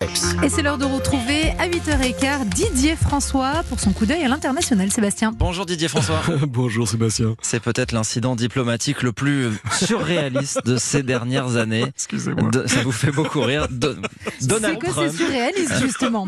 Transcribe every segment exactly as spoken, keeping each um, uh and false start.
Et c'est l'heure de retrouver à huit heures quinze Didier François pour son coup d'œil à l'international. Sébastien. Bonjour Didier François. Bonjour Sébastien. C'est peut-être l'incident diplomatique le plus surréaliste de ces dernières années. Excusez-moi. De, ça vous fait beaucoup rire. De, Donald C'est que Trump. c'est surréaliste justement.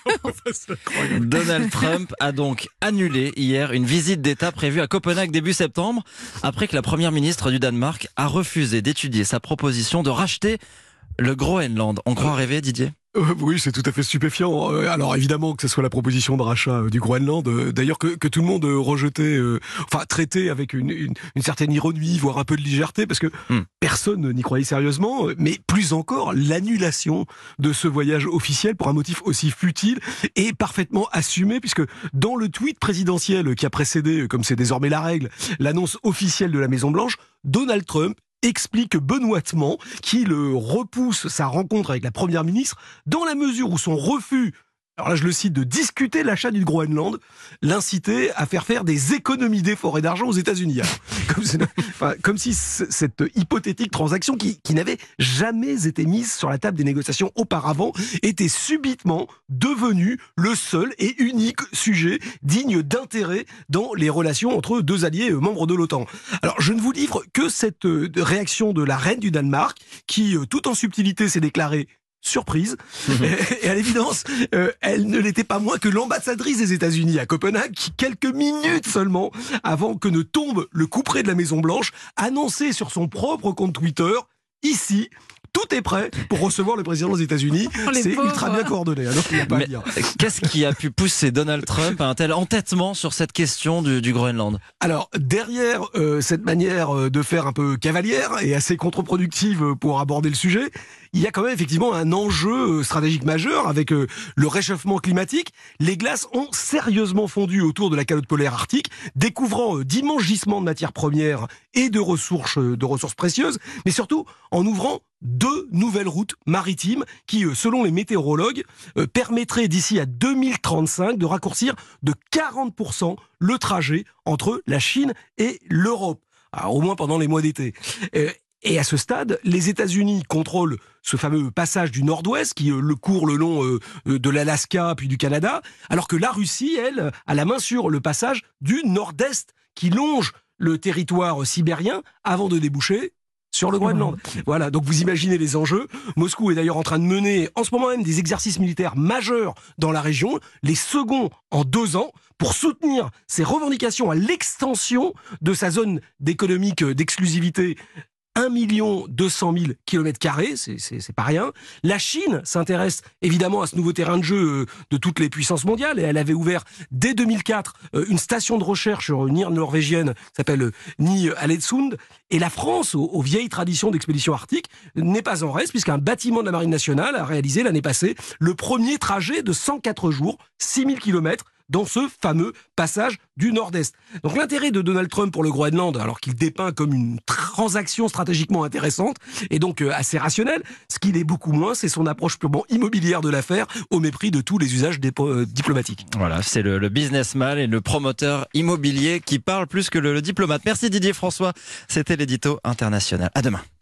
Donald Trump a donc annulé hier une visite d'État prévue à Copenhague début septembre, après que la première ministre du Danemark a refusé d'étudier sa proposition de racheter le Groenland. On croit rêver, Didier ? Euh, oui, c'est tout à fait stupéfiant. Euh, alors évidemment que ce soit la proposition de rachat euh, du Groenland, euh, d'ailleurs que, que tout le monde euh, rejetait, euh, enfin traitait avec une, une, une certaine ironie, voire un peu de légèreté, parce que hmm. personne n'y croyait sérieusement, mais plus encore l'annulation de ce voyage officiel pour un motif aussi futile et parfaitement assumé, puisque dans le tweet présidentiel qui a précédé, comme c'est désormais la règle, l'annonce officielle de la Maison-Blanche, Donald Trump explique benoîtement qu'il repousse sa rencontre avec la première ministre dans la mesure où son refus, alors là je le cite, de discuter l'achat du Groenland l'incitait à faire faire des économies d'efforts et d'argent aux États-Unis. Comme, enfin, comme si c- cette hypothétique transaction qui, qui n'avait jamais été mise sur la table des négociations auparavant était subitement devenue le seul et unique sujet digne d'intérêt dans les relations entre deux alliés membres de l'OTAN. Alors je ne vous livre que cette réaction de la reine du Danemark qui, tout en subtilité, s'est déclarée surprise. Et à l'évidence, euh, elle ne l'était pas moins que l'ambassadrice des États-Unis à Copenhague, qui, quelques minutes seulement avant que ne tombe le couperet de la Maison-Blanche, annonçait sur son propre compte Twitter, ici, tout est prêt pour recevoir le président des États-Unis. Oh, les c'est pauvres. ultra bien coordonné. Alors, il n'y a pas à Mais dire. qu'est-ce qui a pu pousser Donald Trump à un tel entêtement sur cette question du, du Groenland ? Alors, derrière euh, cette manière de faire un peu cavalière et assez contre-productive pour aborder le sujet, il y a quand même effectivement un enjeu stratégique majeur avec euh, le réchauffement climatique. Les glaces ont sérieusement fondu autour de la calotte polaire arctique, découvrant euh, d'immenses gisements de matières premières et de ressources, euh, de ressources précieuses, mais surtout en ouvrant deux nouvelles routes maritimes qui, euh, selon les météorologues, euh, permettraient d'ici à deux mille trente-cinq de raccourcir de quarante pour cent le trajet entre la Chine et l'Europe. Alors, au moins pendant les mois d'été. Euh, Et à ce stade, les États-Unis contrôlent ce fameux passage du Nord-Ouest qui euh, le court le long euh, de l'Alaska puis du Canada, alors que la Russie, elle, a la main sur le passage du Nord-Est qui longe le territoire sibérien avant de déboucher sur le Groenland. Voilà, donc vous imaginez les enjeux. Moscou est d'ailleurs en train de mener en ce moment même des exercices militaires majeurs dans la région, les seconds en deux ans, pour soutenir ses revendications à l'extension de sa zone d'économique d'exclusivité. un million deux cent mille kilomètres carrés, c'est, c'est, c'est pas rien. La Chine s'intéresse évidemment à ce nouveau terrain de jeu de toutes les puissances mondiales et elle avait ouvert dès deux mille quatre une station de recherche sur une île norvégienne qui s'appelle Ny-Ålesund. Et la France, aux, aux vieilles traditions d'expédition arctique, n'est pas en reste puisqu'un bâtiment de la Marine nationale a réalisé l'année passée le premier trajet de cent quatre jours, six mille kilomètres, dans ce fameux passage du Nord-Est. Donc l'intérêt de Donald Trump pour le Groenland, alors qu'il dépeint comme une transaction stratégiquement intéressante, et donc euh, assez rationnelle, ce qu'il est beaucoup moins, c'est son approche purement immobilière de l'affaire, au mépris de tous les usages dépo- euh, diplomatiques. Voilà, c'est le, le businessman et le promoteur immobilier qui parle plus que le, le diplomate. Merci Didier François, c'était l'édito international. À demain.